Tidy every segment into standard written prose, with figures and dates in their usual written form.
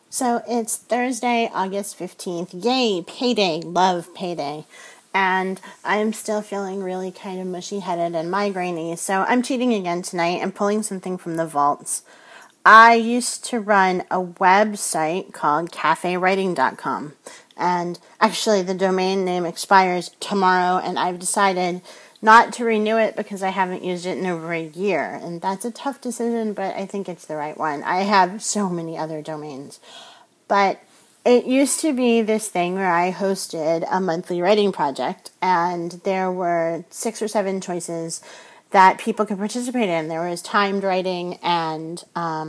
So it's Thursday, August 15th. Yay, payday. Love payday. And I'm still feeling really kind of mushy-headed and migraine-y, so I'm cheating again tonight and pulling something from the vaults. I used to run a website called cafewriting.com, and actually the domain name expires tomorrow, and I've decided not to renew it because I haven't used it in over a year, and that's a tough decision, but I think it's the right one. I have so many other domains, but it used to be this thing where I hosted a monthly writing project, and there were 6 or 7 choices that people could participate in. There was timed writing and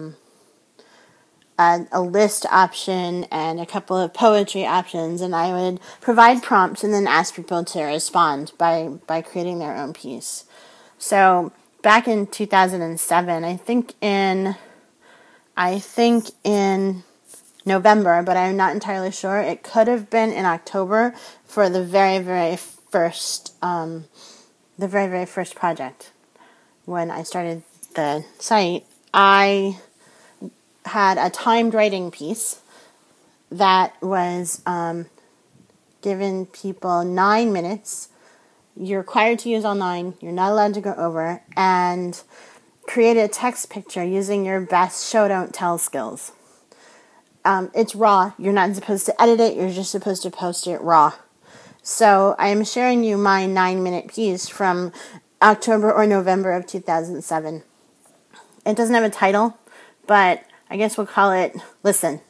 a list option and a couple of poetry options, and I would provide prompts and then ask people to respond by creating their own piece. So back in 2007, I think in November, but I'm not entirely sure. It could have been in October for the very first project. When I started the site, I had a timed writing piece that was given people 9 minutes. You're required to use all 9. You're not allowed to go over. And create a text picture using your best show-don't-tell skills. It's raw. You're not supposed to edit it. You're just supposed to post it raw. So I am sharing you my 9-minute piece from October or November of 2007. It doesn't have a title, but I guess we'll call it Listen.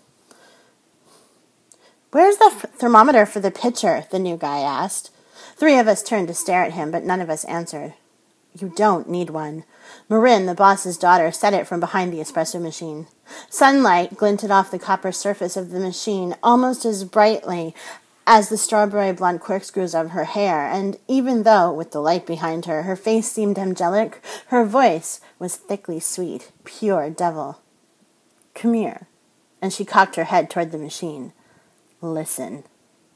"Where's the thermometer for the pitcher?" the new guy asked. 3 of us turned to stare at him, but none of us answered. "You don't need one." Marin, the boss's daughter, said it from behind the espresso machine. Sunlight glinted off the copper surface of the machine almost as brightly as the strawberry blonde corkscrews of her hair, and even though, with the light behind her, her face seemed angelic, her voice was thickly sweet, pure devil. "Come here." And she cocked her head toward the machine. "Listen."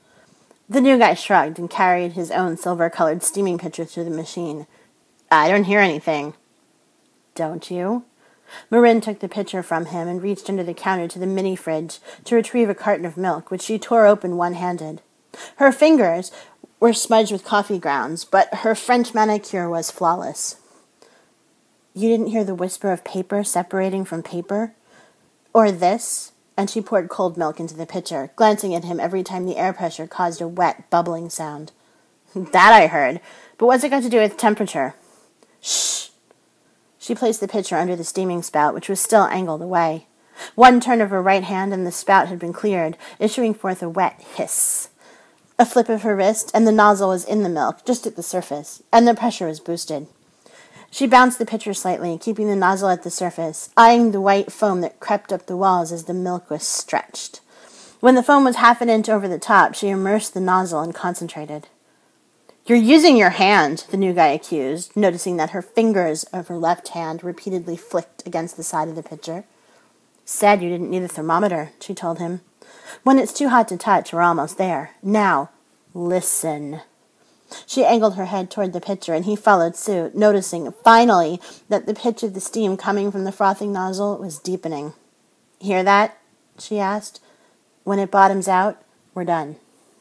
The new guy shrugged and carried his own silver-colored steaming pitcher to the machine. "I don't hear anything." "Don't you?" Marin took the pitcher from him and reached under the counter to the mini-fridge to retrieve a carton of milk, which she tore open one-handed. Her fingers were smudged with coffee grounds, but her French manicure was flawless. "You didn't hear the whisper of paper separating from paper? Or this?" And she poured cold milk into the pitcher, glancing at him every time the air pressure caused a wet, bubbling sound. "That I heard, but what's it got to do with temperature?" "Shh!" She placed the pitcher under the steaming spout, which was still angled away. One turn of her right hand and the spout had been cleared, issuing forth a wet hiss. A flip of her wrist, and the nozzle was in the milk, just at the surface, and the pressure was boosted. She bounced the pitcher slightly, keeping the nozzle at the surface, eyeing the white foam that crept up the walls as the milk was stretched. When the foam was half an inch over the top, she immersed the nozzle and concentrated. "You're using your hand," the new guy accused, noticing that her fingers of her left hand repeatedly flicked against the side of the pitcher. "Said you didn't need a thermometer," she told him. "When it's too hot to touch, we're almost there. Now, listen." She angled her head toward the pitcher, and he followed suit, noticing, finally, that the pitch of the steam coming from the frothing nozzle was deepening. "Hear that?" she asked. "When it bottoms out, we're done."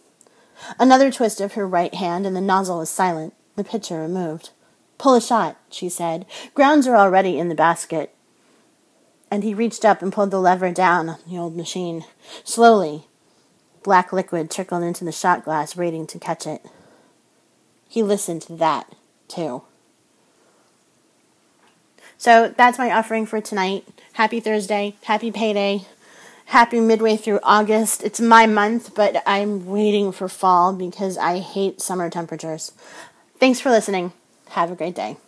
Another twist of her right hand, and the nozzle was silent, the pitcher removed. "Pull a shot," she said. "Grounds are already in the basket." And he reached up and pulled the lever down on the old machine. Slowly, black liquid trickled into the shot glass, waiting to catch it. He listened to that, too. So that's my offering for tonight. Happy Thursday. Happy payday. Happy midway through August. It's my month, but I'm waiting for fall because I hate summer temperatures. Thanks for listening. Have a great day.